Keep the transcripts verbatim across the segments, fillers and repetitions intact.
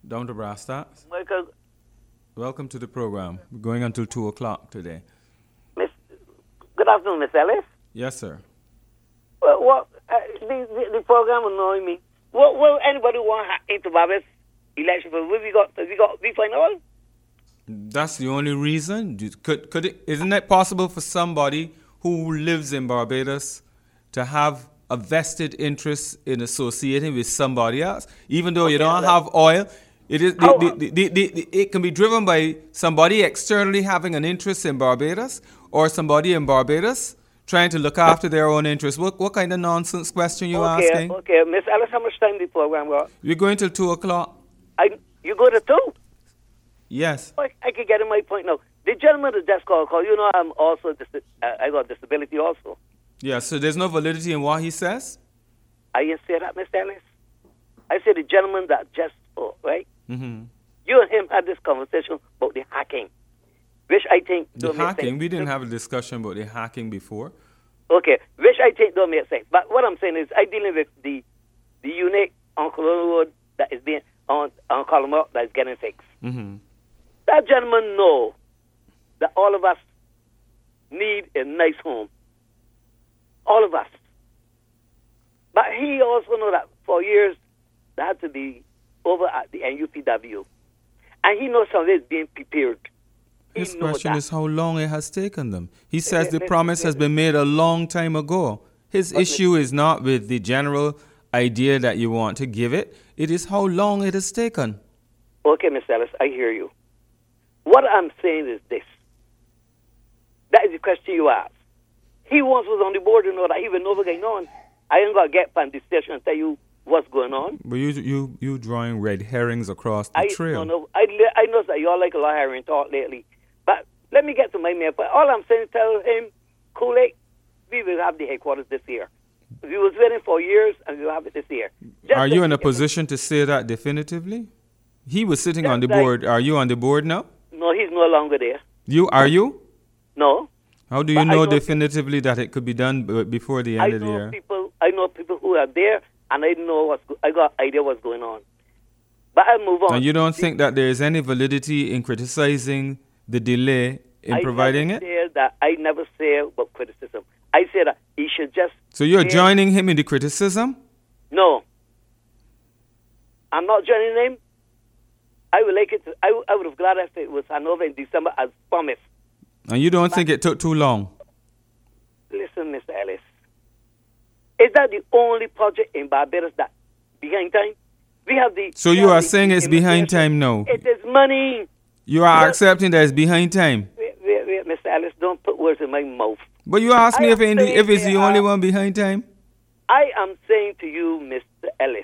Down to brass tacks. Michael, Welcome to the program. We're going until two o'clock today. Miss, good afternoon, Miss Ellis. Yes, sir. Well, what uh, the, the the program annoying me. What will anybody want into Barbados election? But we got we got we find all. That's the only reason. Do- Could could it, isn't it possible for somebody who lives in Barbados to have a vested interest in associating with somebody else, even though you Okay, don't that- have oil? It is the, How- the, the, the, the, it can be driven by somebody externally having an interest in Barbados, or somebody in Barbados trying to look after their own interests. What what kind of nonsense question you okay, asking? okay, Miss Ellis, how much time the program got? We're going till two o'clock. I you go to two. Yes. I, I can get in my point now. The gentleman that just called, call. You know, I'm also dis- uh, I got disability also. Yeah. So there's no validity in what he says. I didn't say that, Miss Ellis. I said the gentleman that just spoke, right? Mm-hmm. You and him had this conversation about the hacking, which I think The don't make hacking. sense. We didn't have a discussion about the hacking before. Okay, which I think don't make sense. But what I'm saying is, I dealing with the the unit on Colonial Road that is being on on Colombo that is getting fixed. Mm-hmm. That gentleman know that all of us need a nice home. All of us. But he also know that for years that had to be over at the N U P W. And he knows something is being prepared. He His knows question that. is how long it has taken them. He says the listen, promise has listen. been made a long time ago. His But issue is not with the general idea that you want to give it. It is how long it has taken. Okay, Miss Ellis, I hear you. What I'm saying is this. That is the question you asked. He once was on the board and know that he will know what's going on. I ain't got to get from the station and tell you what's going on. But you you you drawing red herrings across the I trail. no, no, I, li- I know that y'all like a lot of hearing talk lately. But let me get to my main point. All I'm saying is tell him, Kool-Aid, we will have the headquarters this year. We was waiting for years and we will have it this year. Just Are you like in a he- position to say that definitively? He was sitting Just on the like- board. Are you on the board now? No, he's no longer there. You are you? No. How do But you I know know- definitively that it could be done b- before the I end of the know year? people. I know people who are there, and I know what's. Go- I got idea what's going on. But I'll move on. And you don't think that there is any validity in criticizing the delay in I providing never it? Say that I never say about criticism. I say that he should just. So you're say- joining him in the criticism? No, I'm not joining him. I would like it. To, I, I would have glad if it was Hanover in December as promised. And you don't think it took too long? Listen, Mister Ellis, is that the only project in Barbados that behind time? We have the. So we you have are the saying it's behind time immigration. now? It is money. You are Well- accepting that it's behind time? Wait, wait, wait, Mister Ellis, don't put words in my mouth. But you asked me I if, am it, if saying it's the they only are- one behind time? I am saying to you, Mister Ellis,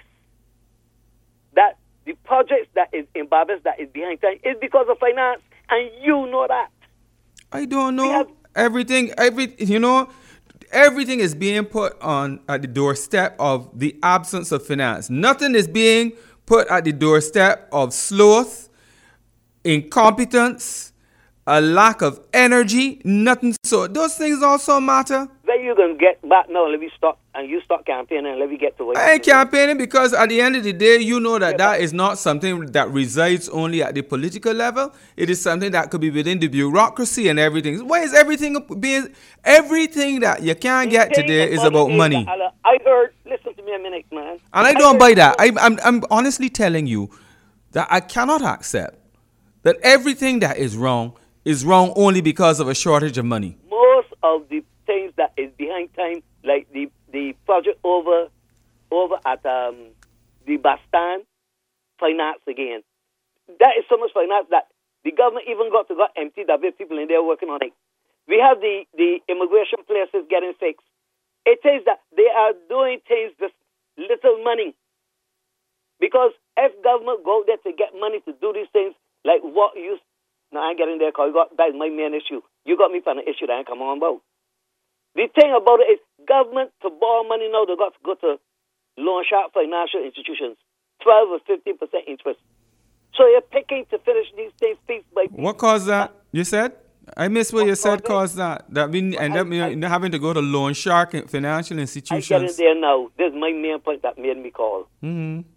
that the projects that is in Barbados that is behind time is because of finance, and you know that. I don't know. have- everything, every you know, everything is being put on at the doorstep of the absence of finance. Nothing is being put at the doorstep of sloth, incompetence, a lack of energy. Nothing. So those things also matter. Where you going to get back now, let me stop, and you start campaigning, and let me get to what I ain't campaigning because at the end of the day, you know that that is not something that resides only at the political level. It is something that could be within the bureaucracy and everything. Why is everything being, everything that you can't get today is about money? I heard, listen to me a minute, man. And I don't heard- buy that. I, I'm, I'm honestly telling you that I cannot accept that everything that is wrong is wrong only because of a shortage of money. Most of the things that is behind time, like the, the project over over at um, the Bastan, finance again. That is so much finance that the government even got to got empty that with people in there working on it. We have the, the immigration places getting fixed. It is that they are doing things with little money. Because if government go out there to get money to do these things, like what you... No, I ain't getting there because that is my main issue. You got me from the issue that I ain't come on about. The thing about it is government to borrow money now, they got to go to loan shark financial institutions, twelve or fifteen percent interest. So you're picking to finish these things piece by piece. What caused that? You said? I missed what, What you said caused caused that. That we end I- up you know, having to go to loan shark and financial I get in institutions. there now. This is my main point that made me call. Mm-hmm.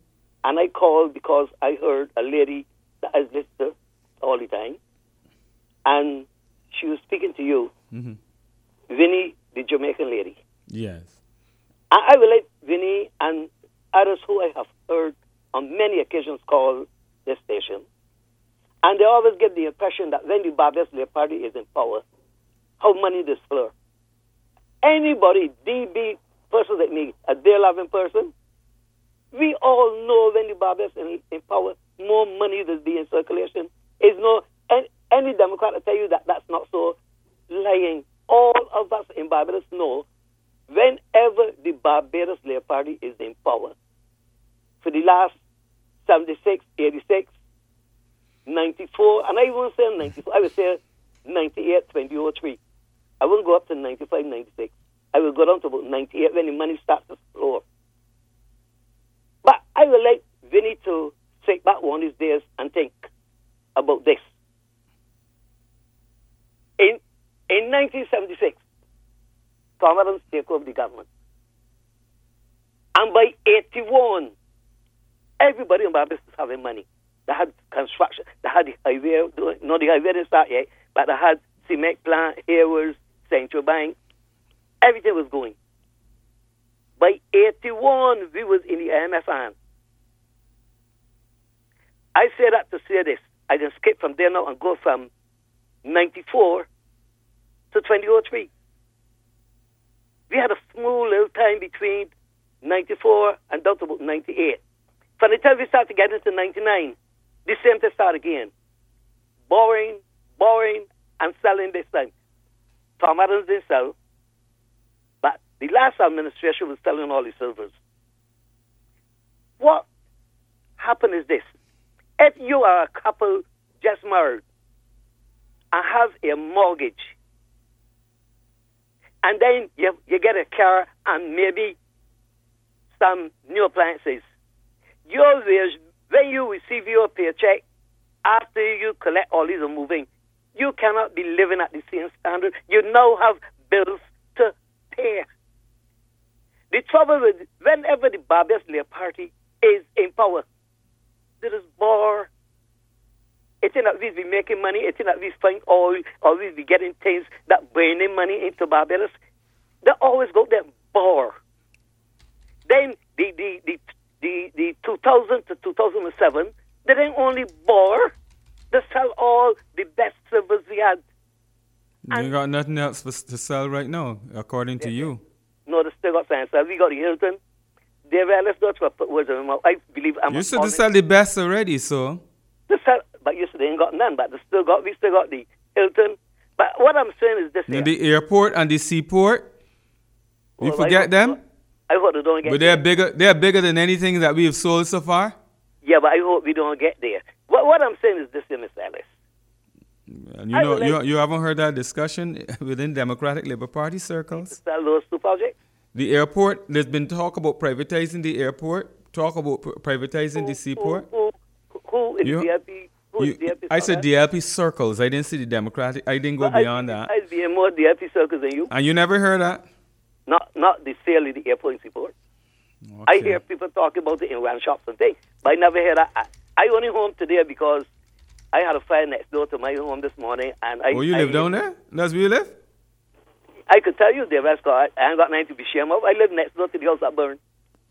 and I called because I heard a lady that I listen to all the time, and she was speaking to you, Mm-hmm. Vinnie, the Jamaican lady. Yes. I, I will let Vinnie and others who I have heard on many occasions call this station, and they always get the impression that when the Barbados Labour Party is in power, how money does flow. Anybody, D B person like me, a day-loving person, we all know when the Barbados in, in power, more money does be in circulation. Is no any, any Democrat will tell you that that's not so. Lying. All of us in Barbados know whenever the Barbados Labour Party is in power, for the last seventy-six, eighty-six, ninety-four, and I won't say ninety-four, I would say ninety-eight, twenty oh three. I won't go up to ninety-five, ninety-six. I will go down to about ninety-eight when the money starts to flow. But I would like Vinnie to take back one of these days and think about this. In in nineteen seventy-six, Tom Adams took over the government. And by eighty-one, everybody in Barbados was having money. They had construction, they had the highway, no, the highway didn't start yet, but they had cement plant, Hayward's, Central Bank. Everything was going. By eighty-one, we was in the I M F hand. I say that to say this. I can skip from there now and go from ninety-four to twenty oh three. We had a small little time between ninety-four and down to about ninety-eight. From the time we started getting into ninety-nine, the same thing started again. Borrowing, borrowing, and selling this time. Tom Adams didn't sell, but the last administration was selling all the silvers. What happened is this. If you are a couple just married and have a mortgage, and then you, you get a car and maybe some new appliances, your wage, when you receive your paycheck, after you collect all these are moving, you cannot be living at the same standard. You now have bills to pay. The trouble with whenever the Barbados Labour Party is in power, there is more. It's not we be making money, it's not we find oil, or we be getting things that bringing money into Barbados. They always go there bore. Then the the the the, the two thousand to two thousand seven, they didn't only bore, they sell all the best silvers we had. You And got nothing else for, to sell right now, according to you. no, they still got science. We got the Hilton. They realized that's what put words in my mouth. I believe I'm You said to honest. sell the best already, so. They sell, but you said they ain't got none. But they still got. We still got the Hilton. But what I'm saying is this: And here. the airport and the seaport, you Well, I forget hope- them? I hope they don't get. But they're bigger. They're bigger than anything that we've sold so far. Yeah, but I hope we don't get there. What what I'm saying is this, here, Mister Ellis. And you I know, would you, like- you haven't heard that discussion within Democratic Labour Party circles. Sell those two projects. The airport. There's been talk about privatizing the airport. Talk about pr- privatizing the seaport. Who, who, who is You- D L P? Who You, is D L P? I said D L P circles. I didn't see the Democratic. I didn't go But I- beyond that. I'd be in more D L P circles than you. And you never heard that? Not not the sale of the airport in Seaport. I Okay. hear people talking about it in wine shops and things, but I never hear that. I, I only home today because I had a fire next door to my home this morning, and I. Oh, you I, live down there? That's where you live? I could tell you the rest. I ain't got nothing to be ashamed of. I live next door to the house that burned.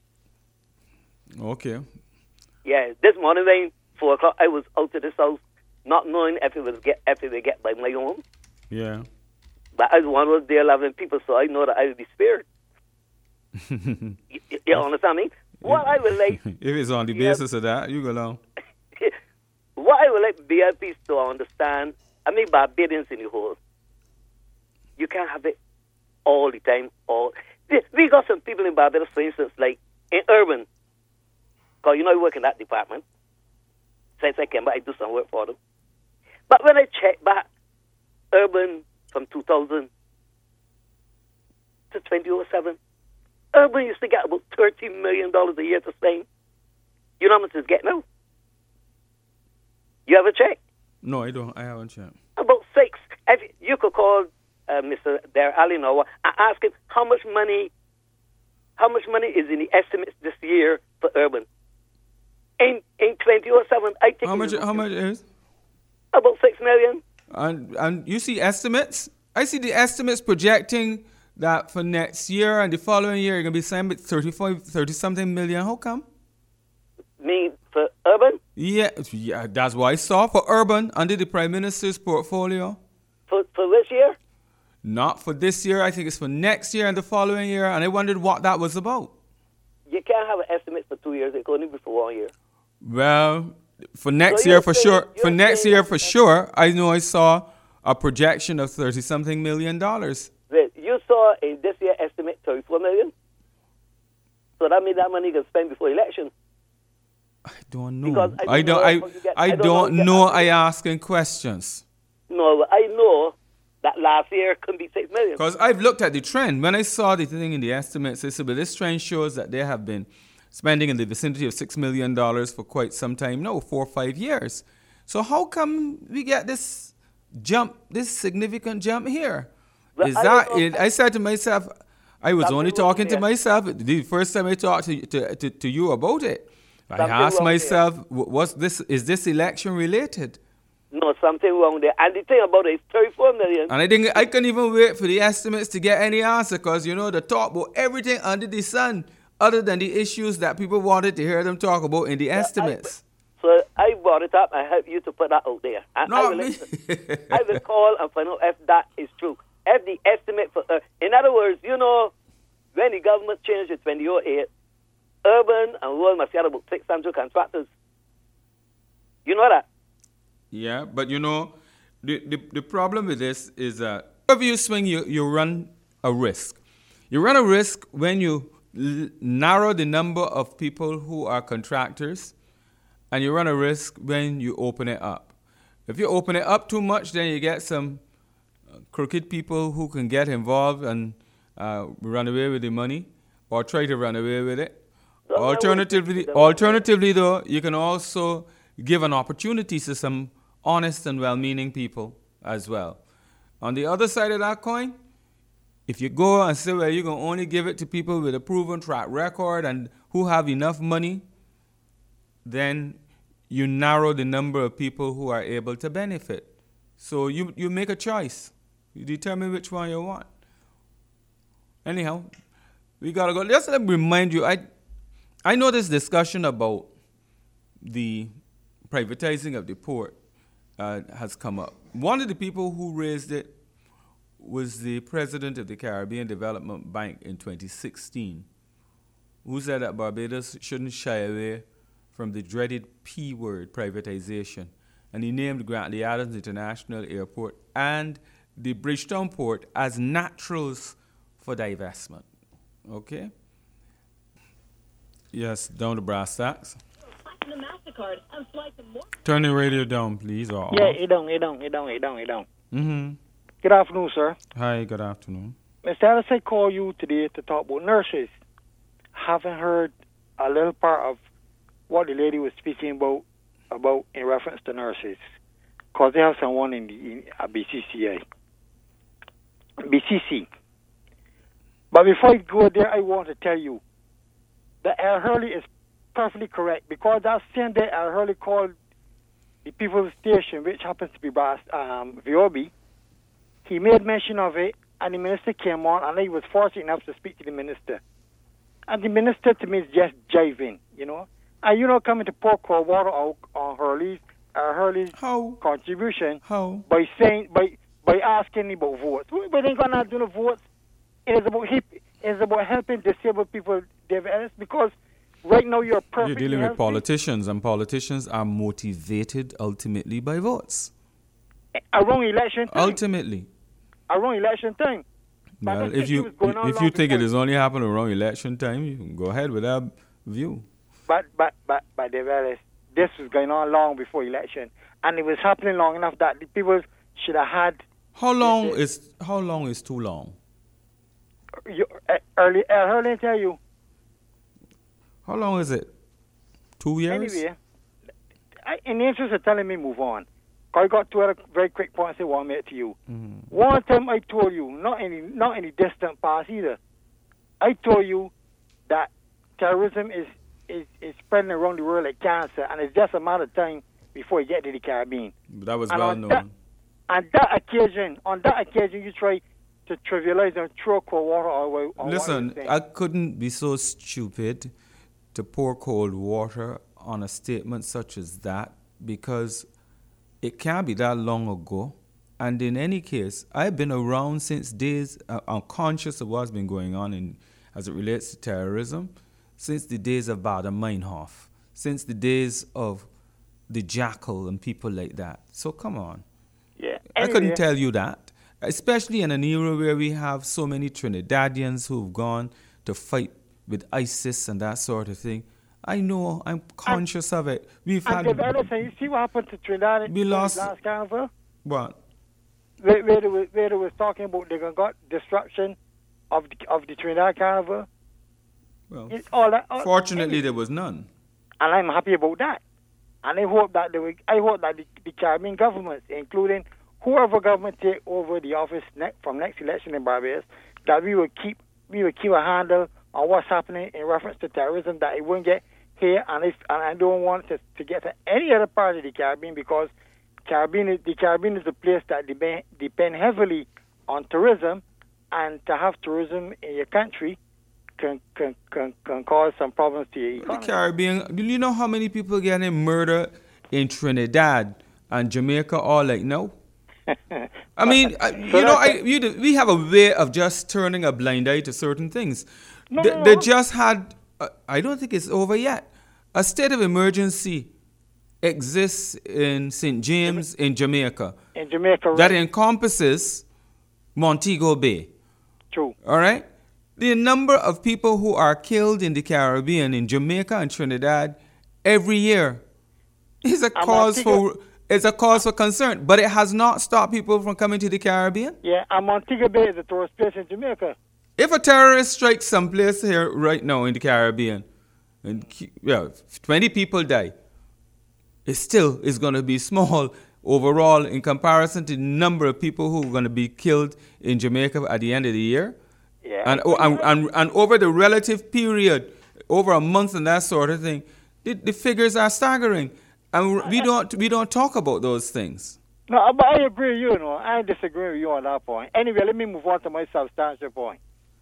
Okay. Yeah, this morning when four o'clock, I was out of this house, not knowing if it was get if it would get by my home. Yeah. But I was one of those dear loving people, so I know that I will be spared. you, you, you understand me? What I would like, If it's on the Yeah. basis of that, you go along. what I would like B L Ps to understand, I mean Barbadians in the whole, you can't have it all the time. All we, we got some people in Barbados, for instance, like in urban, because you know I work in that department. Since I came back, I do some work for them. But when I check back, urban from two thousand to twenty oh seven, urban used to get about thirty million dollars a year to spend. You know how much it's getting now? You have a check? No, I don't. I haven't checked. About six. If you could call uh, Mister Dare Ali now and ask him how much money, how much money is in the estimates this year for urban. In in twenty oh seven, I think How it much? was How much is? about six million. And and you see estimates. I see the estimates projecting that for next year and the following year, you're gonna be saying thirty-five, thirty something million. How come? Me for urban Yeah, yeah, that's what I saw for urban under the Prime Minister's portfolio. for for this year. Not for this year. I think it's for next year and the following year. And I wondered what that was about. You can't have an estimate for two years. It can only be for one year. Well, for next So year you're for saying- sure. you're For next saying year that- for sure. I know I saw a projection of thirty something million dollars. That you saw in this year estimate thirty-four million. So that means that money can spend before election. I don't know. Because I I don't don't. know I, how you get- I I don't know don't how you get know. answers. I asking questions. No, I know that last year couldn't be six million. Because I've looked at the trend. When I saw the thing in the estimates, I said, well, this trend shows that they have been spending in the vicinity of six million dollars for quite some time now, four or five years. So how come we get this jump, this significant jump here? Well, Is I that don't know. it? I said to myself, I was Something only wrong talking to there. myself. The first time I talked to, to, to, to you about it, I Something asked wrong myself, "W- what's this? Is this election related? No, something wrong there. And the thing about it is thirty-four million. And I didn't. I couldn't even wait for the estimates to get any answer, because you know they talk about everything under the sun, other than the issues that people wanted to hear them talk about in the estimates. So I brought it up. I help you to put that out there. And I Not will, me. I will call and find out if that is true. If the estimate for, uh, in other words, you know, when the government changed in twenty oh eight, urban and rural must get about six hundred contractors. You know that? Yeah, but you know, the, the, the problem with this is that whenever you swing, you, you run a risk. You run a risk when you l- narrow the number of people who are contractors, and you run a risk when you open it up. If you open it up too much, then you get some uh, crooked people who can get involved and uh, run away with the money or try to run away with it. No, I wouldn't Alternatively, think that. alternatively though, you can also give an opportunity to some honest and well-meaning people as well. On the other side of that coin, if you go and say, well, you're going to only give it to people with a proven track record and who have enough money, then you narrow the number of people who are able to benefit. So you, you make a choice. You determine which one you want. Anyhow, we got to go. Just let me remind you, I, I know this discussion about the privatizing of the port uh, has come up. One of the people who raised it was the president of the Caribbean Development Bank in twenty sixteen, who said that Barbados shouldn't shy away from the dreaded P word, privatization. And he named Grantley Adams International Airport and the Bridgetown Port as naturals for divestment. Okay? Yes, down to brass tacks. Turn the radio down, please. Or Yeah, it don't, it don't, it don't, it don't, it don't. Mm-hmm. Good afternoon, sir. Hi, good afternoon. Mister Ellis, I call you today to talk about nurses. Haven't heard a little part of what the lady was speaking about about in reference to nurses, because they have someone in the in, uh, B C C A, B C C. But before I go there, I want to tell you that Al Hurley is perfectly correct, because that same day Al Hurley called the People's Station, which happens to be Bas- um, V O B. He made mention of it, and the minister came on, and I was fortunate enough to speak to the minister. And the minister, to me, is just jiving, you know. And you know, coming to pour cold water on, on Hurley's, uh, Hurley's How? contribution How? by saying, by by asking about votes. We, we ain't gonna do the votes. It is about hip, it is about helping disabled people, David Ellis, because right now you're You're perfectly dealing with healthy. politicians, and politicians are motivated ultimately by votes. Around election time. Ultimately. Around election time. But Well, this if you issue is going on if long you think it before- is only happening around election time, you can go ahead with that view. But but but but the various, this was going on long before election, and it was happening long enough that the people should have had How long it- is how long is too long? you, uh, early. Uh, early tell you. How long is it? Two years? Anyway, I, in the interest of telling me move on, 'cause I got two other very quick points I want to make to you. Mhm. One time I told you, not any not any distant past either. I told you that terrorism is is, is spreading around the world like cancer, and it's just a matter of time before it get to the Caribbean. That was and well on known. That, on that occasion, on that occasion, you try to trivialize and throw cold water away. Listen, I couldn't be so stupid to pour cold water on a statement such as that, because it can't be that long ago. And in any case, I've been around since days, uh, I'm conscious of what's been going on in, as it relates to terrorism, since the days of Bader Meinhof, since the days of the Jackal and people like that. So come on. Yeah. I Anyway. couldn't tell you that, especially in an era where we have so many Trinidadians who've gone to fight with ISIS and that sort of thing. I know, I'm conscious of it. We've And had... Dave Ellison, you see what happened to Trinidad We lost- last carnival? What? Where, where, they was, where they was talking about they got destruction of the, of the Trinidad carnival. Well, It's all that, all, fortunately, there was none. and I'm happy about that. And I hope that they will, I hope that the, the Caribbean governments, including whoever government take over the office ne- from next election in Barbados, that we will keep we will keep a handle on what's happening in reference to terrorism, that it won't get here, and if and I don't want it to get to any other part of the Caribbean, because Caribbean is, the Caribbean is a place that depend, depend heavily on tourism, and to have tourism in your country can can, can, can cause some problems to your The economy. Caribbean, do you know how many people getting murdered in Trinidad and Jamaica all like now? I mean, uh, you So know, I, that's- you, do- we have a way of just turning a blind eye to certain things. No, they, no, they no. just had, uh, I don't think it's over yet, a state of emergency exists in Saint James in Jamaica In Jamaica, that right? encompasses Montego Bay. True. All right? The number of people who are killed in the Caribbean, in Jamaica and Trinidad, every year is a And cause Montego- for is a cause for concern. But it has not stopped people from coming to the Caribbean. Yeah, and Montego Bay is a tourist place in Jamaica. If a terrorist strikes someplace here right now in the Caribbean, and ki- yeah, twenty people die, it still is going to be small overall in comparison to the number of people who are going to be killed in Jamaica at the end of the year. Yeah. And, oh, and, and, and over the relative period, over a month and that sort of thing, the, the figures are staggering. And we don't, we don't talk about those things. No, but I agree with you, you know. I disagree with you on that point. Anyway, let me move on to my substantial point.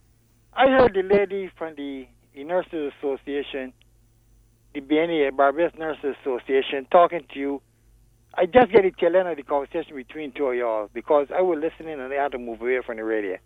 I heard the lady from the, the Nurses Association, the B N A, Barbados Nurses Association, talking to you. I just get the tail end of the conversation between two of y'all because I was listening and I had to move away from the radio.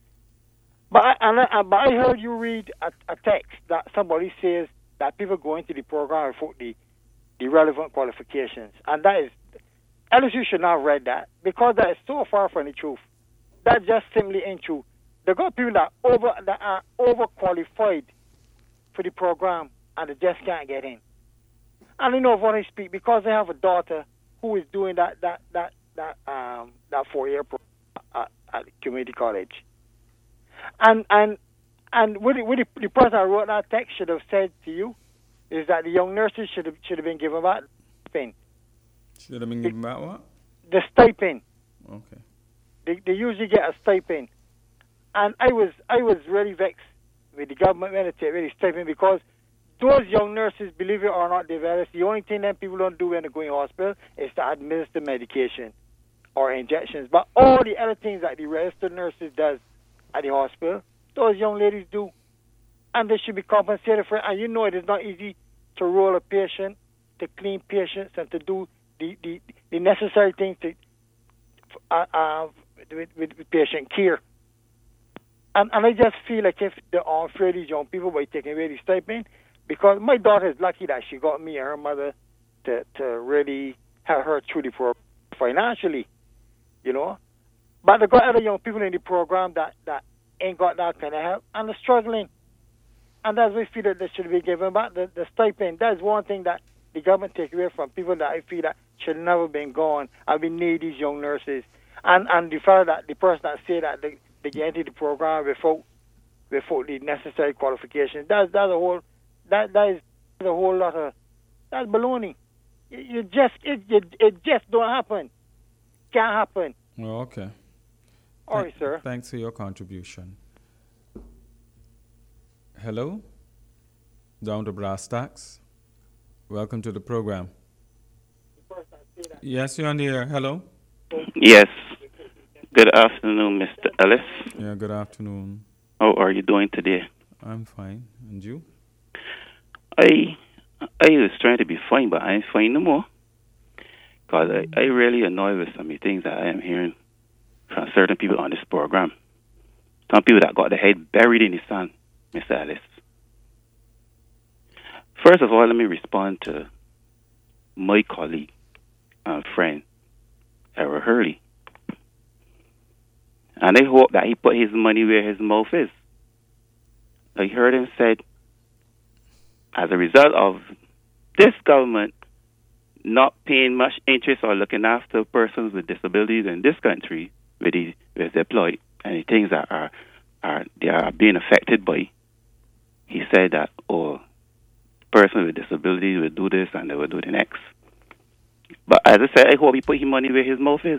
But I, and I, but I heard you read a, a text that somebody says that people go into the program without the, the relevant qualifications. And that is, L S U should not have read that because that is so far from the truth. That just simply ain't true. They got people that over that are overqualified for the program and they just can't get in. And I know of what I speak because I have a daughter who is doing that that that that um that four year program at, at community college. And and and what, the, what the, the person that wrote that text should have said to you is that the young nurses should have should have been given back stipend. Should have been given back what? The stipend. Okay. They they usually get a stipend. And I was I was really vexed with the government when they take really stipend because those young nurses, believe it or not, they've the only thing that people don't do when they go in hospital is to administer medication or injections. But all the other things that the registered nurses does at the hospital, those young ladies do. And they should be compensated for it. And you know it is not easy to roll a patient, to clean patients, and to do the, the, the necessary things to uh, uh, with, with, with patient care. And, and I just feel like if they're unfair these young people by taking away the stipend, because my daughter is lucky that she got me and her mother to, to really help her through the program financially, you know. But they got other young people in the program that, that ain't got that kind of help and they're struggling. And that's why I feel that they should be given back the, the stipend. That's one thing that the government take away from people that I feel that should never been gone. And we need these young nurses. And and the fellow that the person that say that they, they get into the program without without the necessary qualifications. That's that's a whole that that is a whole lot of that's baloney. You, you just it, it it just don't happen. Can't happen. Well, okay. All right, sir. Thanks for your contribution. Hello? Down to brass tacks. Welcome to the program. Yes, you're on the air. Hello. Yes. Good afternoon, Mister Ellis. Yeah, good afternoon. How are you doing today? I'm fine. And you? I I was trying to be fine, but I ain't fine no more. Because I, I really annoyed with some of the things that I am hearing from certain people on this program. Some people that got their head buried in the sand, Mister Ellis. First of all, let me respond to my colleague and friend, Errol Hurley. And I hope that he put his money where his mouth is. I heard him said, as a result of this government not paying much interest or looking after persons with disabilities in this country, where they were deployed, and the things that are, are they are being affected by, he said that, oh, persons with disabilities will do this and they will do the next. But as I said, I hope he put his money where his mouth is.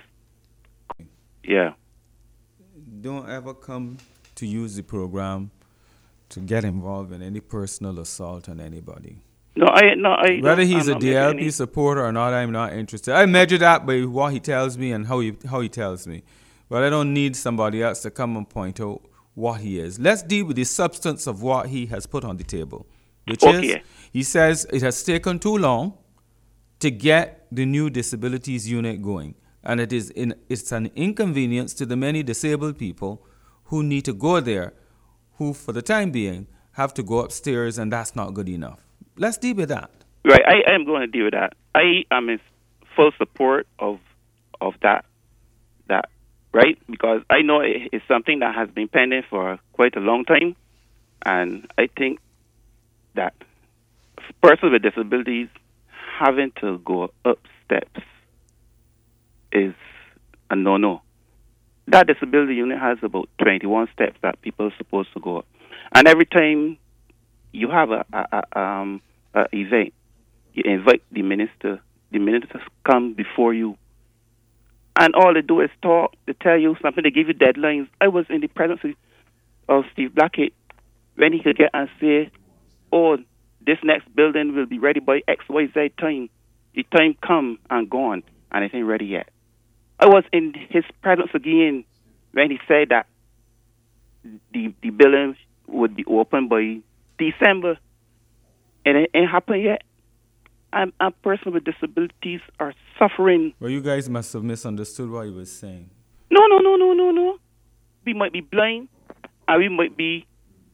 Yeah. Don't ever come to use the program to get involved in any personal assault on anybody. No, I no, I. Whether no, he's I'm a D L P supporter or not, I'm not interested. I measure that by what he tells me and how he how he tells me. But I don't need somebody else to come and point out what he is. Let's deal with the substance of what he has put on the table, which Okay. is he says it has taken too long to get the new disabilities unit going, and it is in, it's an inconvenience to the many disabled people who need to go there, who for the time being have to go upstairs, and that's not good enough. Let's deal with that. Right, I am going to deal with that. I am in full support of of that, that right, because I know it, it's something that has been pending for quite a long time, and I think that persons with disabilities having to go up steps is a no-no. That disability unit has about twenty-one steps that people are supposed to go up, and every time you have a, a, a um a event, you invite the minister. The ministers come before you, and all they do is talk. They tell you something. They give you deadlines. I was in the presence of Steve Blackett when he could get and say, "Oh, this next building will be ready by X Y Z time." The time come and gone, and it ain't ready yet. I was in his presence again when he said that the the building would be open by December, and it ain't happened yet. And, and persons with disabilities are suffering. Well, you guys must have misunderstood what he was saying. No, no, no, no, no, no. We might be blind, and we might be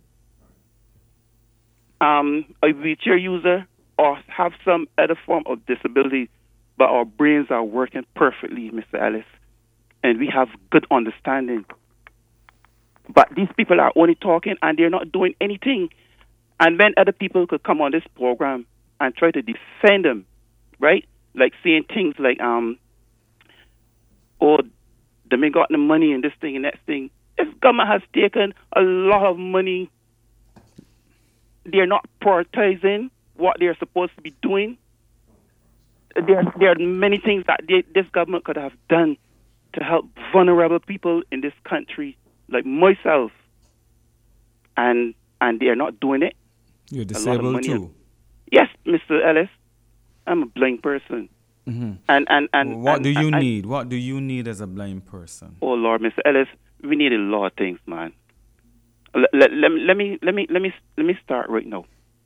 um, a wheelchair user or have some other form of disability, but our brains are working perfectly, Mister Ellis, and we have good understanding. But these people are only talking, and they're not doing anything. And when other people could come on this program and try to defend them, right? Like saying things like, um, oh, they may got the money and this thing and that thing. This government has taken a lot of money. They're not prioritizing what they're supposed to be doing. There, there are many things that they, this government could have done to help vulnerable people in this country, like myself, and and they are not doing it. You're disabled too. Yes, Mister Ellis, I'm a blind person. Mm-hmm. And, and, and well, what and, do you and, need? What do you need as a blind person? Oh Lord, Mister Ellis, we need a lot of things, man. Let, let, let, let me let me let me let me start right now.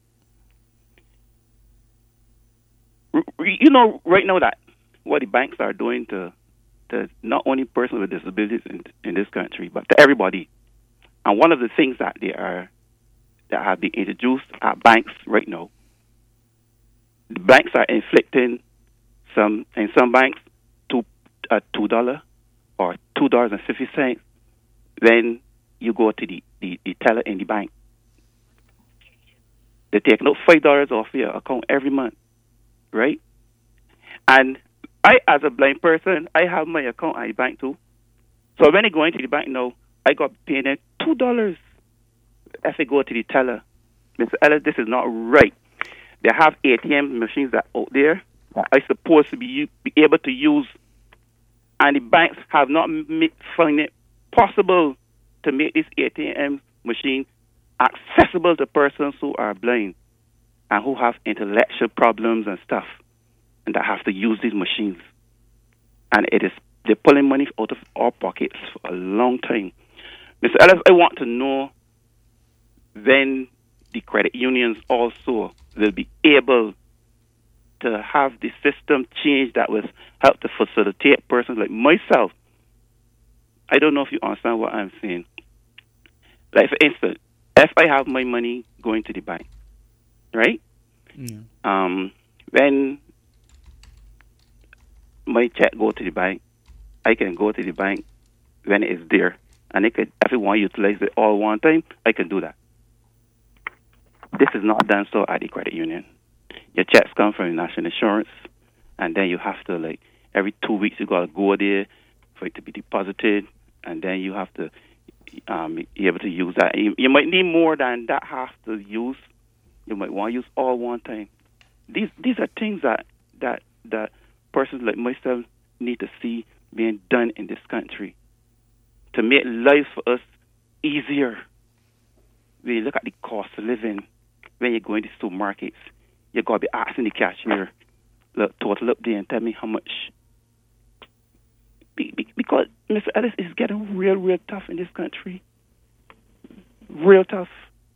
You know, right now that what the banks are doing to to not only persons with disabilities in, in this country, but to everybody. And one of the things that they are that have been introduced at banks right now, the banks are inflicting some in some banks two uh, two dollar or two dollars and fifty cents when you go to the, the, the teller in the bank. They take out five dollars off your account every month, right? And I, as a blind person, I have my account at the bank too. So when I go into the bank now, I got paying two dollars if I go to the teller. Mister Ellis, this is not right. They have A T M machines that out there that I supposed to be, be able to use, and the banks have not make, find it possible to make this A T M machine accessible to persons who are blind. and who have intellectual problems and stuff, and that have to use these machines. And it is they're pulling money out of our pockets for a long time. Mister Ellis, I want to know when the credit unions also will be able to have the system change that will help to facilitate persons like myself. I don't know if you understand what I'm saying. Like, for instance, if I have my money going to the bank, right? Yeah. Um, when my check go to the bank, I can go to the bank when it is there. And I could, if I want to utilize it all one time, I can do that. This is not done so at the credit union. Your checks come from your national insurance, and then you have to, like, every two weeks you got to go there for it to be deposited, and then you have to um, be able to use that. You, you might need more than that half to use. You might want to use all one time. These these are things that, that, that persons like myself need to see being done in this country to make life for us easier. When you look at the cost of living, when you go into supermarkets, you got to be asking the cashier, look, total up there and tell me how much. Be, be, because Mister Ellis is getting real, real tough in this country. Real tough.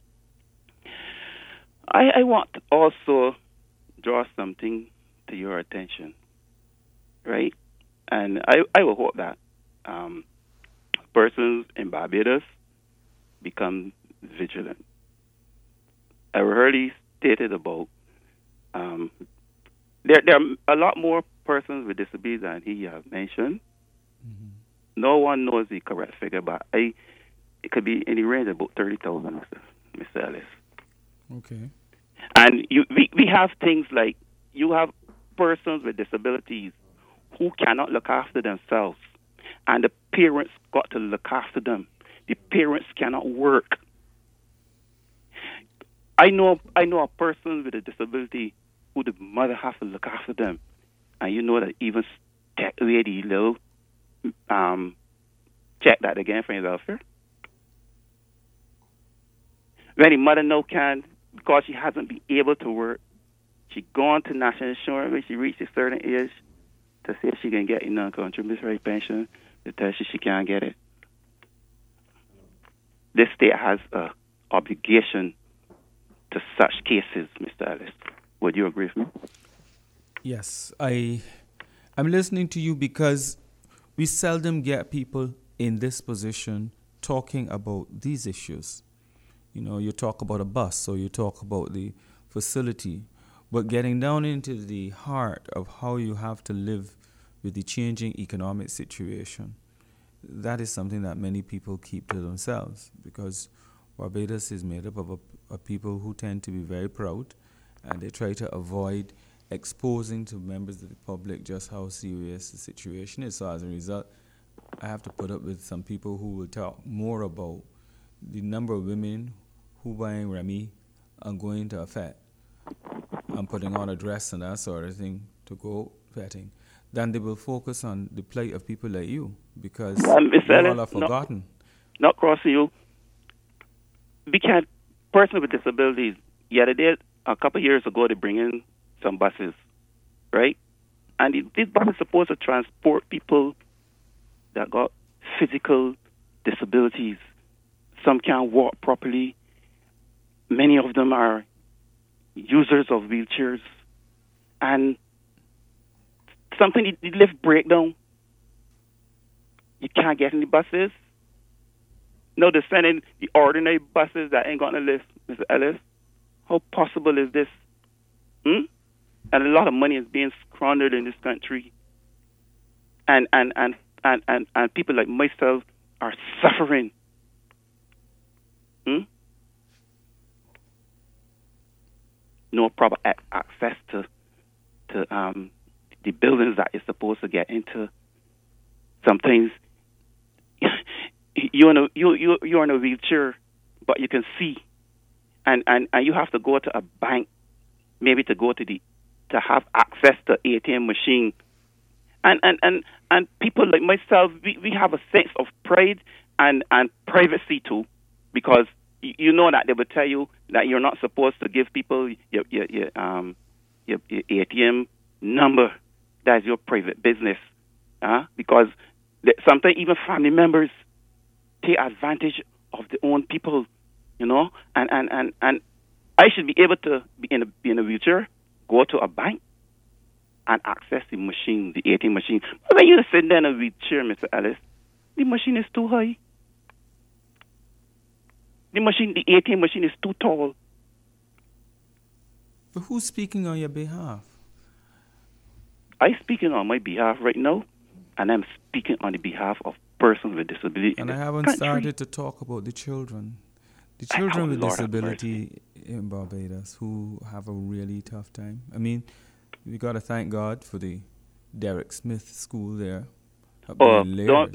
I, I want to also draw something to your attention, right? And I, I will hope that um, persons in Barbados become vigilant. I already stated about um, there, there are a lot more persons with disabilities than he has mentioned. Mm-hmm. No one knows the correct figure, but I, it could be in the range of about thirty thousand, Mister Ellis. Okay. And you, we, we have things like, you have persons with disabilities who cannot look after themselves, and the parents got to look after them. The parents cannot work. I know I know a person with a disability who the mother has to look after them, and you know that even check away the little um check that again for your welfare. When the mother no can, because she hasn't been able to work, she gone to national insurance when she reaches a certain age to see if she can get a non-contributory pension. They tell she she can't get it. This state has an obligation to such cases, Mister Ellis. Would you agree with me? Yes, I, I'm listening to you because we seldom get people in this position talking about these issues. You know, you talk about a bus, or you talk about the facility, but getting down into the heart of how you have to live with the changing economic situation, that is something that many people keep to themselves, because Barbados is made up of, a, of people who tend to be very proud, and they try to avoid exposing to members of the public just how serious the situation is. So as a result, I have to put up with some people who will talk more about the number of women who buying Remy and going to a fete and putting on a dress and that sort of thing to go fetting, then they will focus on the plight of people like you, because um, you all are forgotten. Not, not crossing you. We can't, persons with disabilities, yeah, they did, a couple of years ago, they bring in some buses, right? And it, these buses are supposed to transport people that got physical disabilities. Some can't walk properly. Many of them are users of wheelchairs. And something, the lift breakdown. You can't get any buses. No, they're sending the ordinary buses that ain't got no lift, Mister Ellis. How possible is this? Hmm? And a lot of money is being squandered in this country. And and, and, and, and, and people like myself are suffering. Hmm? No proper a- access to to um, the buildings that you're supposed to get into. Sometimes you're in a you you you're in a wheelchair, but you can see, and, and, and you have to go to a bank, maybe to go to the to have access to A T M machine, and and, and, and people like myself, we, we have a sense of pride and, and privacy too, because you, you know that they will tell you that you're not supposed to give people your your, your um your, your A T M number. That's your private business, huh? Because sometimes even family members take advantage of their own people, you know. And and, and, and I should be able to be in a be in a wheelchair, go to a bank, and access the machine, the A T M machine. But when you sit there in a wheelchair, Mister Ellis, the machine is too high. The machine, the A T M machine is too tall. But who's speaking on your behalf? I'm speaking on my behalf right now, and I'm speaking on the behalf of persons with disability. And I haven't country. started to talk about the children. The children oh, with Lord disability in Barbados who have a really tough time. I mean, we got to thank God for the Derek Smith School there. Oh, don't,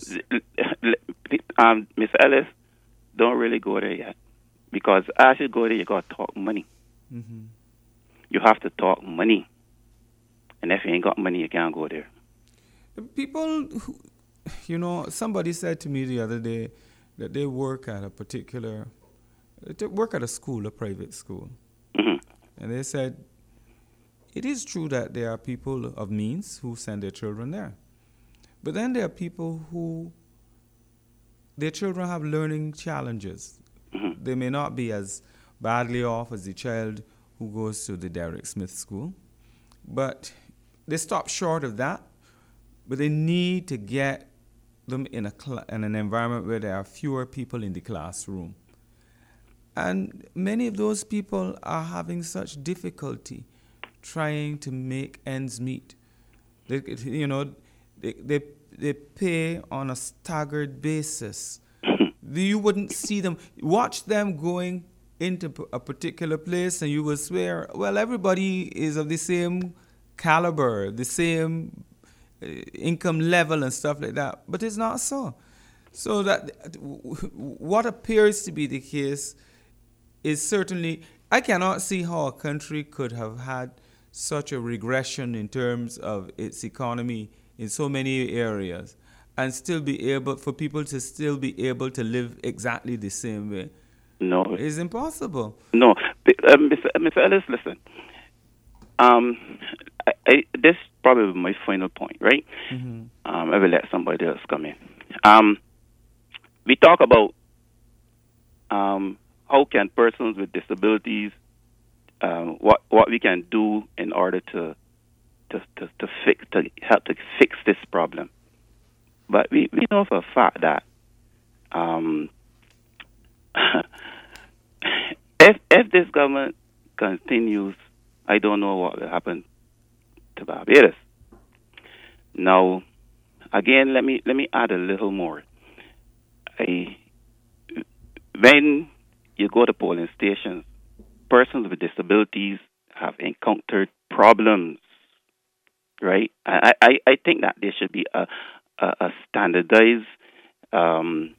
um, Miss Ellis, don't really go there yet. Because as you go there, you got to talk money. Mm-hmm. You have to talk money. And if you ain't got money, you can't go there. People, who, you know, somebody said to me the other day that they work at a particular, they work at a school, a private school. Mm-hmm. And they said, it is true that there are people of means who send their children there. But then there are people who, their children have learning challenges. Mm-hmm. They may not be as badly off as the child who goes to the Derek Smith School, but they stop short of that. But they need to get them in a cl- in an environment where there are fewer people in the classroom. And many of those people are having such difficulty trying to make ends meet. They, you know, they, they they pay on a staggered basis. You wouldn't see them. Watch them going into a particular place, and you will swear, well, everybody is of the same caliber, the same uh, income level and stuff like that. But it's not so. So that what appears to be the case is certainly, I cannot see how a country could have had such a regression in terms of its economy in so many areas and still be able, for people to still be able to live exactly the same way. No. It's impossible. No. Uh, Mister Mister Ellis, listen. Um, I, I, this is probably my final point, right? Mm-hmm. Um, I will let somebody else come in. Um, we talk about um, how can persons with disabilities, um, what what we can do in order to to to, to fix to help to fix this problem. But we, we know for a fact that um, if if this government continues, I don't know what will happen to Barbados. Now, again, let me let me add a little more. I, when you go to polling stations, persons with disabilities have encountered problems, right? I, I, I think that there should be a, a, a standardized, um,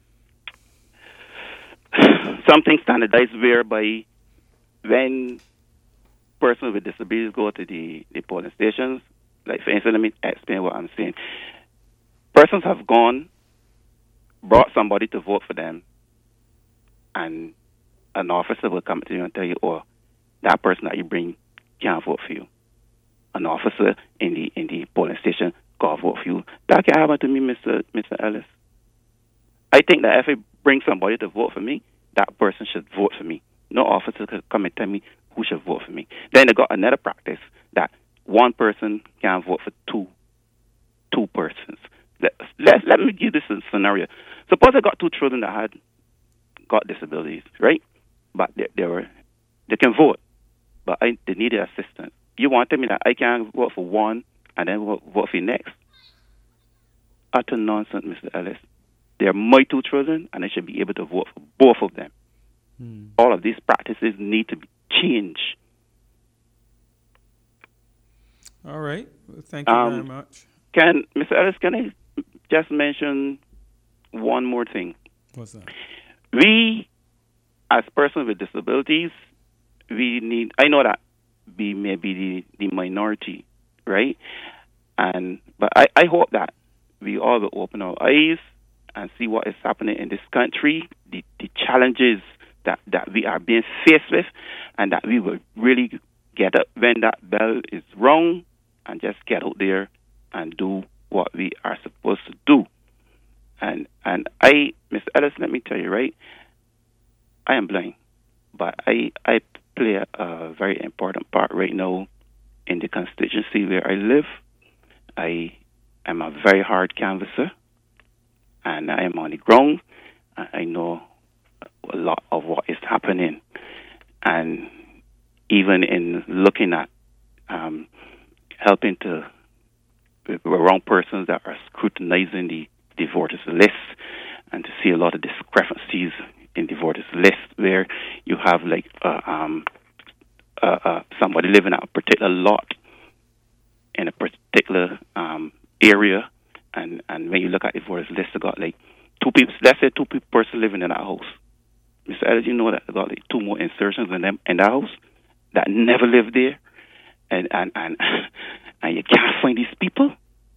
something standardized whereby when persons with disabilities go to the, the polling stations, like for instance, let me explain what I'm saying. Persons have gone, brought somebody to vote for them, and an officer will come to you and tell you, oh, that person that you bring can't vote for you. An officer in the in the polling station can't vote for you. That can happen to me, Mister Mister Ellis. I think that if I bring somebody to vote for me, that person should vote for me. No officer could come and tell me who should vote for me. Then they got another practice that one person can vote for two two persons. Let, let, let me give this a scenario. Suppose I got two children that had got disabilities, right? But they, they were they can vote, but I, they needed assistance. You want to tell me that I can vote for one and then vote, vote for the next? Utter nonsense, Mister Ellis. They're my two children, and I should be able to vote for both of them. Hmm. All of these practices need to be changed. All right. Well, thank you um, very much. Can Mister Ellis, can I just mention one more thing? What's that? We, as persons with disabilities, we need, I know that we may be the, the minority, right? And but I, I hope that we all will open our eyes and see what is happening in this country, the, the challenges that, that we are being faced with, and that we will really get up when that bell is rung and just get out there and do what we are supposed to do. And and I, Mister Ellis, let me tell you, right, I am blind, but I, I play a, a very important part right now in the constituency where I live. I am a very hard canvasser, and I am on the ground. I know a lot of what is happening, and even in looking at um, helping to the wrong persons that are scrutinizing the, the voters list, and to see a lot of discrepancies in the voters list where you have like uh, um, uh, uh, somebody living at a particular lot in a particular um, area, and, and when you look at the voters list, you got like two people, let's say two people person living in that house. Mister Ellis, you know that you got like two more insertions in them in that house that never lived there, and and and, and you can't find these people.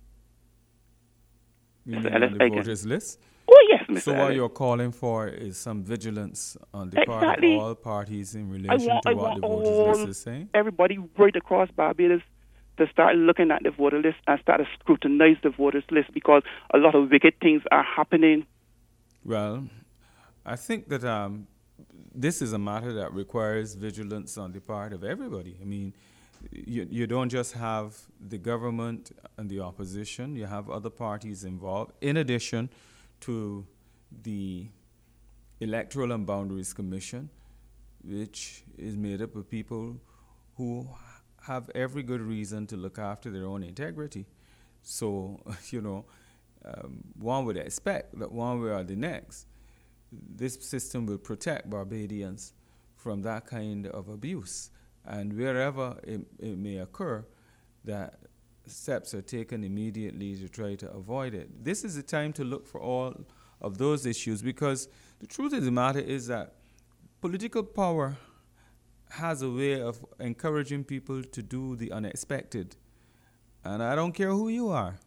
You mean on the voters list? Oh yes, Mister So what Ellis. you're calling for is some vigilance on the Exactly. part of all parties in relation want- to I what want the voters all- list is saying? Everybody right across Barbados to start looking at the voter list and start to scrutinize the voters list, because a lot of wicked things are happening. Well, I think that um, this is a matter that requires vigilance on the part of everybody. I mean, you, you don't just have the government and the opposition, you have other parties involved, in addition to the Electoral and Boundaries Commission, which is made up of people who have every good reason to look after their own integrity. So, you know, um, one would expect that one way or the next, this system will protect Barbadians from that kind of abuse. And wherever it, it may occur, that steps are taken immediately to try to avoid it. This is the time to look for all of those issues, because the truth of the matter is that political power has a way of encouraging people to do the unexpected. And I don't care who you are.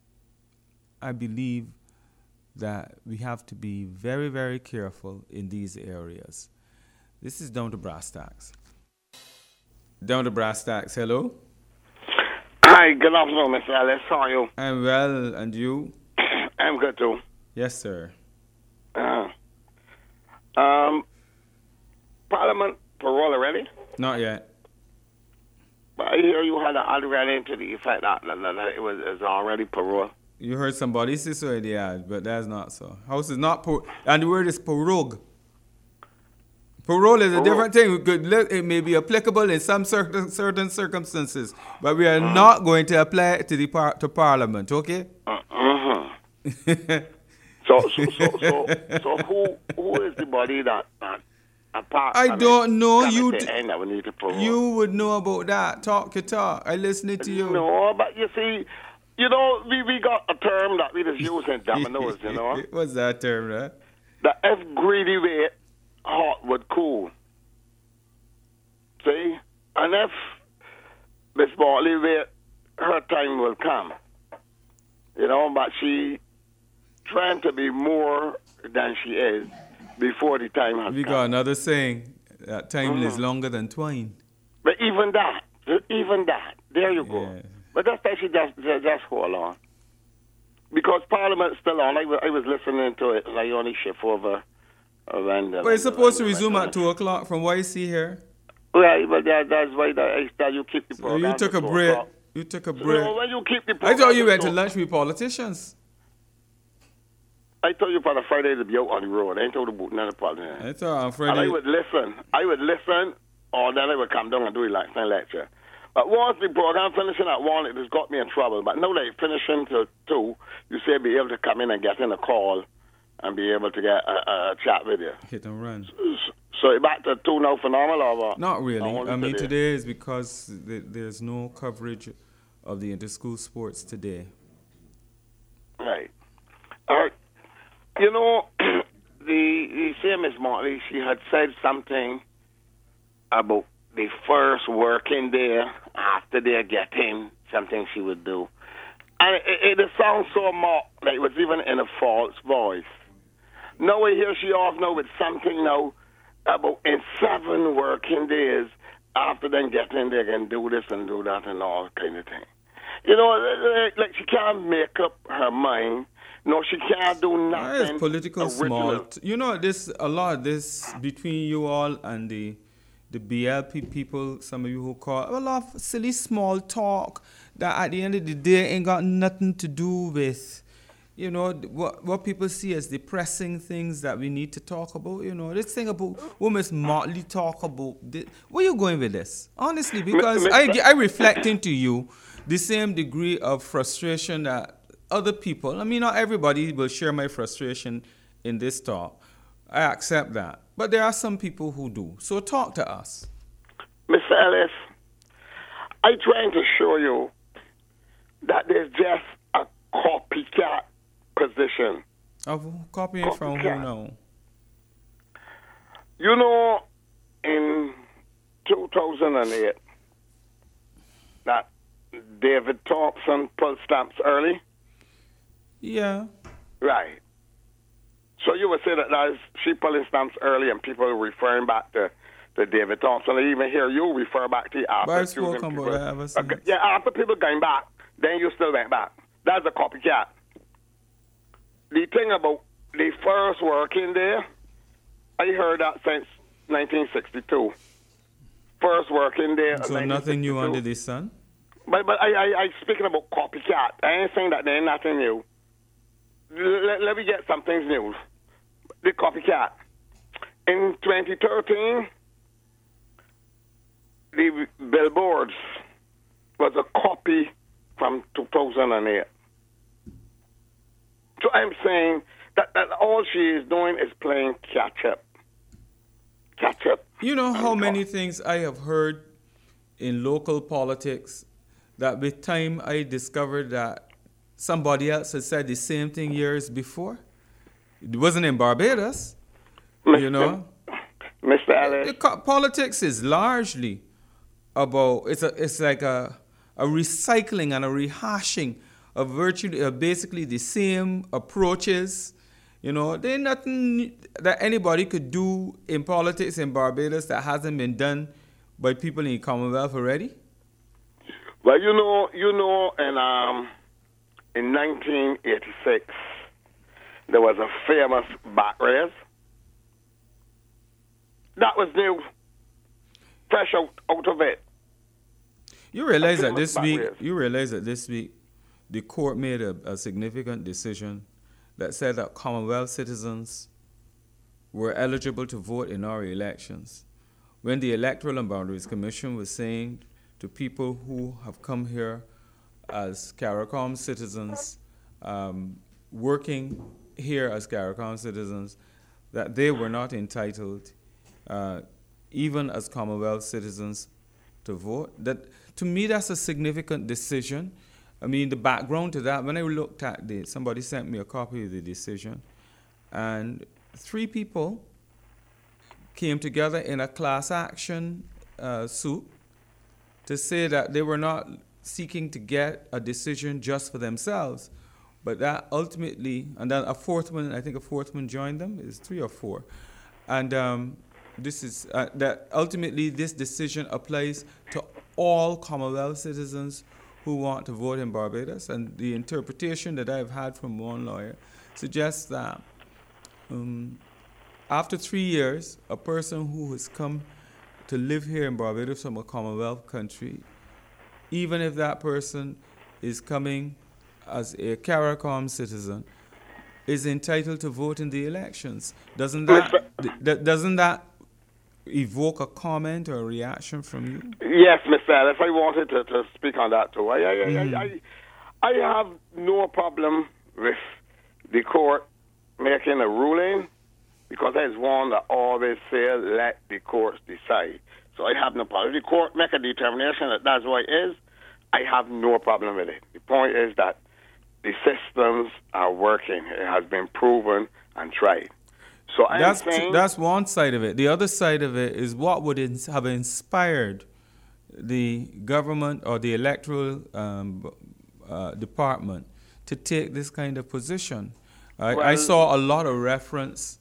I believe that we have to be very, very careful in these areas. This is Down to Brass Tacks. Down to Brass Tacks, hello? Hi, good afternoon, Mister Ellis. How are you? I'm well, and you? I'm good too. Yes, sir. Uh, um, Parliament parole already? Not yet. But I hear you had an already to the effect that, that, that it was is already parole. You heard somebody say so in the ad, but that's not so. House is not par- and the word is prorogue. Parole is a Parole. different thing. We could li- it may be applicable in some certain certain circumstances, but we are Uh-huh. not going to apply it to the par- to Parliament. Okay? Uh huh. So, so, so, so, so who who is the body that that apart? I don't know. You The d- end that we need to parole. you would know about that. Talk your talk. I listening to you. No, but you see, you know, we, we got a term that we just use in Dominoes, you know, What's that term, right? that if greedy wait, hot would cool. See? And if Miss Bartley wait, her time will come. You know, but she trying to be more than she is before the time has We come. got another saying that time Mhm. is longer than twine. But even that, even that, there you go. Yeah. But that's why she just, just, just hold on. Because Parliament's still on. I was, I was listening to it, and I only shift over. Uh, when the, But it's supposed to resume at two o'clock from what I see here. Well, but that, that's why that, I that you keep the So program. you took a to two break. o'clock. You took a No, break. when you keep the I program thought you went to two- lunch with politicians. I told you for the Friday to be out on the road. I ain't told about none of the politicians. I thought on And I Friday. would listen. I would listen, or then I would come down and do a lecture. lecture. But once the program finishing at one, it has got me in trouble. But now that it's finishing to two, you say be able to come in and get in a call and be able to get a, a chat with you. Hit and run. So you back to two now for normal or what? Not really. Only I mean, today. today is because th- there's no coverage of the inter-school sports today. Right. All right. You know, the, the same Miss Motley, she had said something about the first working day after they get in, something she would do. And it, it, it sounds so mock, like it was even in a false voice. Now we hear she off now with something now about in seven working days after then getting there and do this and do that and all kind of thing. You know, like, like she can't make up her mind. No, she can't do That nothing. is political original. small. T- you know, this a lot of this between you all and the the B L P people. Some of you who call a lot of silly small talk that at the end of the day ain't got nothing to do with, you know, what what people see as the pressing things that we need to talk about. You know, this thing about what Miss Motley talk about. This, where you going with this? Honestly, because I I reflect into you the same degree of frustration that other people, I mean, not everybody will share my frustration in this talk. I accept that. But there are some people who do. So talk to us. Mister Ellis, I'm trying to show you that there's just a copycat position. Of copying from who now? You know, in two thousand eight, that David Thompson pulled stamps early. Yeah. Right. So you would say that that is she pulling stamps early and people referring back to, to David Thompson. I even hear you refer back to after. But I've spoken about that ever since. Okay, yeah, after people going back, then you still went back. That's a copycat. The thing about the first working there, I heard that since nineteen sixty-two. First working there. So nothing new under the sun? But but I, I I speaking about copycat. I ain't saying that there ain't nothing new. Let, let me get some things new. The copycat. In twenty thirteen, the billboards was a copy from two thousand eight. So I'm saying that, that all she is doing is playing catch up. Catch up. You know how many things I have heard in local politics that with time I discovered that somebody else had said the same thing years before? It wasn't in Barbados, you know. Mister Ellis. Politics is largely about, it's a, it's like a, a recycling and a rehashing of virtually, uh, basically the same approaches. You know, there's nothing that anybody could do in politics in Barbados that hasn't been done by people in the Commonwealth already. Well, you know, you know, and um, in nineteen eighty-six, there was a famous back race. That was new, fresh out, out of it. You realize that this week, you realize that this week, the court made a, a significant decision that said that Commonwealth citizens were eligible to vote in our elections. When the Electoral and Boundaries Commission was saying to people who have come here as CARICOM citizens, um, working here as CARICOM citizens, that they were not entitled, uh, even as Commonwealth citizens, to vote. That, to me, that's a significant decision. I mean, the background to that, when I looked at the, somebody sent me a copy of the decision, and three people came together in a class action uh, suit to say that they were not seeking to get a decision just for themselves, but that ultimately, and then a fourth one, I think a fourth one joined them, it's three or four, and um, this is, uh, that ultimately this decision applies to all Commonwealth citizens who want to vote in Barbados, and the interpretation that I've had from one lawyer suggests that um, after three years, a person who has come to live here in Barbados from a Commonwealth country, even if that person is coming as a CARICOM citizen, is entitled to vote in the elections. Doesn't that, th- doesn't that evoke a comment or a reaction from you? Yes, Mister Ellis, I wanted to, to speak on that too. I, I, Mm. I, I, I have no problem with the court making a ruling, because there's one that always says let the courts decide. So I have no problem. If the court make a determination that that's what it is, I have no problem with it. The point is that the systems are working. It has been proven and tried. So I'm that's saying, that's one side of it. The other side of it is what would ins- have inspired the government or the electoral um, uh, department to take this kind of position. I, I Well- saw a lot of reference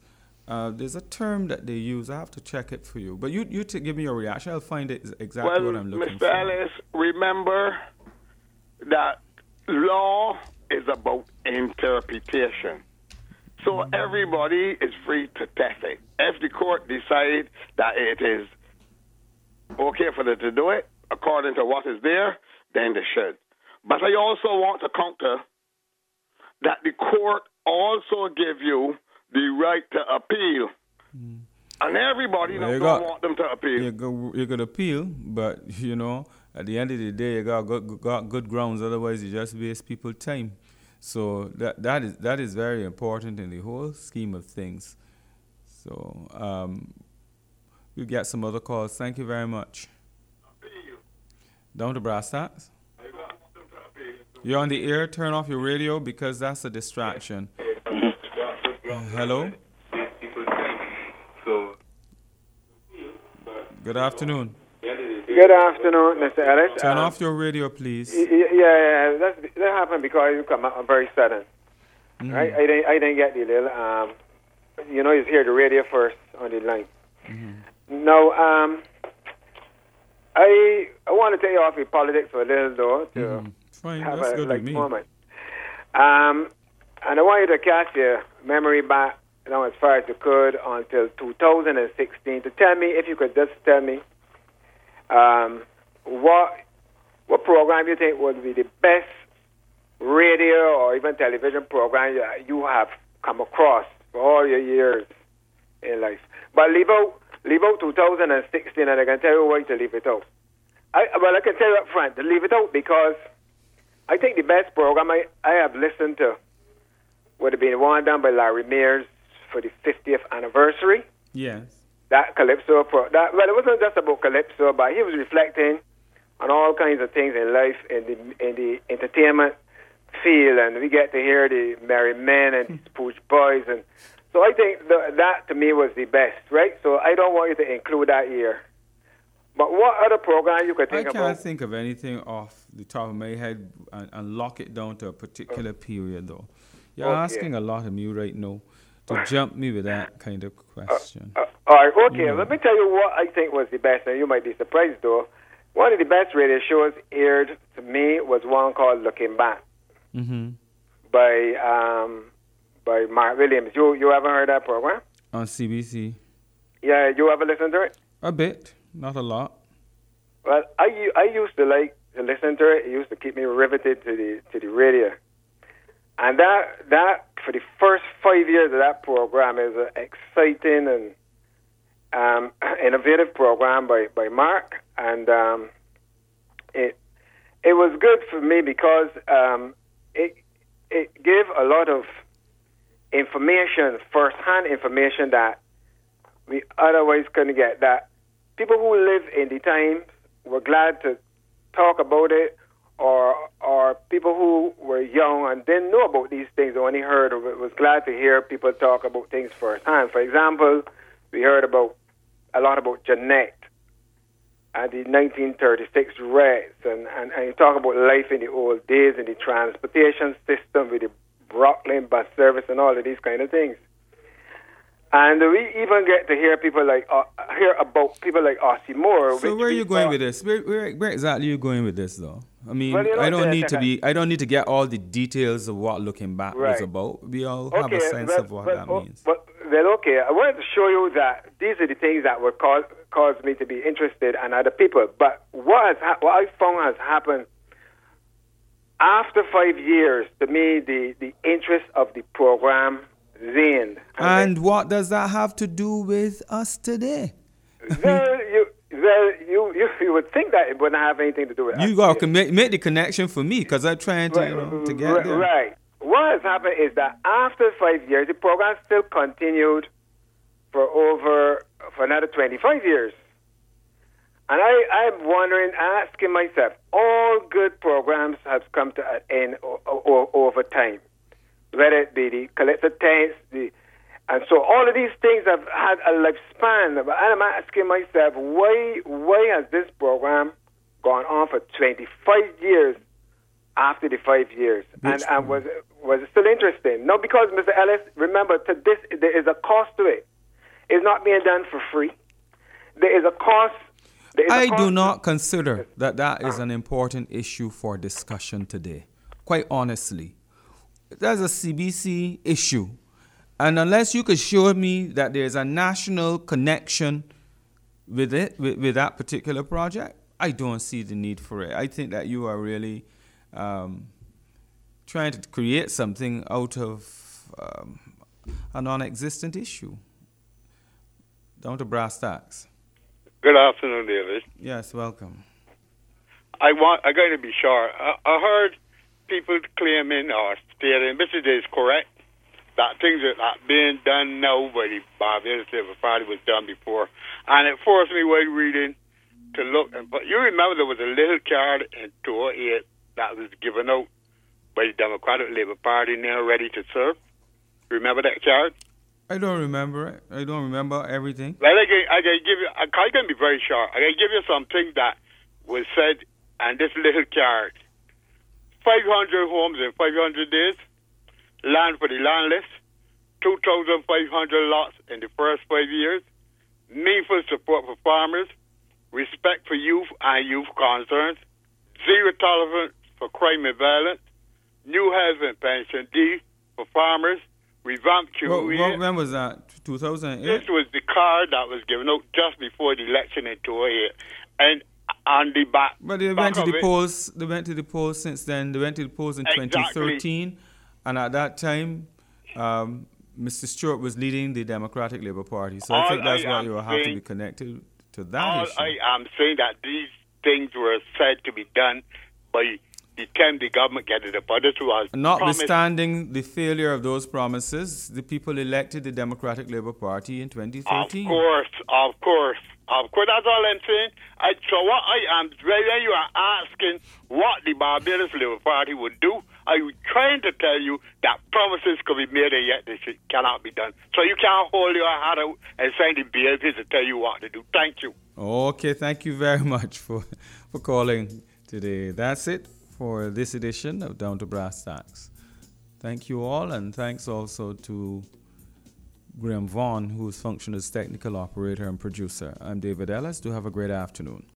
Uh, there's a term that they use. I have to check it for you. But you, you t- give me your reaction. I'll find it exactly well, what I'm looking Mister for. Ellis, remember that law is about interpretation. So everybody is free to test it. If the court decides that it is okay for them to do it, according to what is there, then they should. But I also want to counter that the court also give you the right to appeal. Mm. And everybody well, don't got, want them to appeal. You go, you could appeal, but, you know, at the end of the day, you got good, got good grounds. Otherwise, you just waste people's time. So that that is that is very important in the whole scheme of things. So um, we'll get some other calls. Thank you very much. Down to brass tacks. You're on the air. Turn off your radio because that's a distraction. Uh, hello. Good afternoon. Good afternoon, Mister Ellis. Turn um, off your radio, please. Yeah, yeah, that's, that happened because you come out very sudden. Mm-hmm. Right? I didn't, I didn't get the little. Um, you know, you hear the radio first on the line. Mm-hmm. No, um, I I want to take you off with politics for a little though to mm-hmm. Fine, have that's a good like with me. moment. Um, and I want you to catch your memory back, you know, as far as you could until two thousand sixteen. To tell me, if you could just tell me. Um, what what program you think would be the best radio or even television program you, you have come across for all your years in life? But leave out leave out two thousand sixteen, and I can tell you why to leave it out. I, well, I can tell you up front to leave it out because I think the best program I, I have listened to would have been one done by Larry Mears for the fiftieth anniversary. Yes. That Calypso, pro, that, well, it wasn't just about Calypso, but he was reflecting on all kinds of things in life, in the in the entertainment field, and we get to hear the Merry Men and the Spooch Boys, and so I think the, that to me was the best, right? So I don't want you to include that here. But what other program you could think I about? I can't think of anything off the top of my head and, and lock it down to a particular oh. period, though. You're okay. asking a lot of me right now to jump me with that kind of question. Uh, uh, all right, okay. You know. Let me tell you what I think was the best, and you might be surprised, though. One of the best radio shows aired to me was one called Looking Back mm-hmm. by um, by Mark Williams. You you ever heard that program? On C B C. Yeah, you ever listened to it? A bit, not a lot. Well, I, I used to like to listen to it. It used to keep me riveted to the to the radio. And that, that for the first five years of that program is an exciting and um, innovative program by, by Mark. And um, it it was good for me because um, it it gave a lot of information, first-hand information that we otherwise couldn't get. That people who live in the times were glad to talk about it, or or people who were young and didn't know about these things, only heard of it, was glad to hear people talk about things firsthand. For example, we heard about a lot about Jeanette and the nineteen thirty-six riots, and, and, and you talk about life in the old days in the transportation system with the Brooklyn bus service and all of these kind of things. And we even get to hear people like uh, hear about people like Ossie Moore. So where are you going with this? Where, where, where exactly are you going with this, though? I mean, well, you know, I don't need to be. I don't need to get all the details of what Looking Back right. was about. We all okay, have a sense but, of what but, that oh, means. But well, okay. I wanted to show you that these are the things that would cause cause me to be interested in other people. But what has ha- what I found has happened after five years. To me, the the interest of the program waned. And then, what does that have to do with us today? Well, you, well, you, you, you would think that it wouldn't have anything to do with us. You got to make, make the connection for me because I'm trying to, right, you know, to get right, there. Right. What has happened is that after five years, the program still continued for over, for another twenty-five years. And I, I'm wondering, asking myself, all good programs have come to an end o- o- over time. Whether it be the Calypso Tanks, the, and so all of these things have had a lifespan. And I'm asking myself, why why has this program gone on for twenty-five years after the five years? Which and and was was it still interesting? No, because Mister Ellis, remember, to this there is a cost to it. is not being done for free. There is a cost. There is a I cost do not consider that that is an important issue for discussion today. Quite honestly, that's a C B C issue. And unless you could show me that there's a national connection with it, with, with that particular project, I don't see the need for it. I think that you are really um, trying to create something out of um, a non-existent issue. Down to brass tacks. Good afternoon, David. Yes, welcome. I want. I'm going to be short. I, I heard people claiming or stating, this is correct, that things that are being done now by the Barbados Labour Party was done before, and it forced me while reading to look. But you remember there was a little card in two oh eight that was given out by the Democratic Labour Party now ready to serve. Remember that card? I don't remember it. I don't remember everything. Well, I can, I can give you. I can be very short. I can give you something that was said, and this little card: five hundred homes in five hundred days, land for the landless, two thousand five hundred lots in the first five years, meaningful support for farmers, respect for youth and youth concerns, zero tolerance for crime and violence, new health and pension deed for farmers, revamped Q E. What, what, when was that? two thousand eight? This was the card that was given out just before the election in two oh eight. And on the back. But they back went to the it, polls. They went to the polls since then. They went to the polls in Exactly. twenty thirteen, and at that time, um, Mister Stewart was leading the Democratic Labour Party. So I All think that's I why am you will have to saying- be connected to that all issue. I am saying that these things were said to be done by the time the government get it upon us was promised. Notwithstanding the failure of those promises, the people elected the Democratic Labour Party in twenty Of thirteen. course, of course, of course. That's all I'm saying. I, so what I am, when you are asking what the Barbados Labour Party would do, I'm trying to tell you that promises could be made and yet they should- cannot be done. So you can't hold your hat out and send the behaviors to tell you what to do. Thank you. Okay, thank you very much for, for calling today. That's it for this edition of Down to Brass Tacks. Thank you all, and thanks also to Graham Vaughan, who's functioned as technical operator and producer. I'm David Ellis. Do have a great afternoon.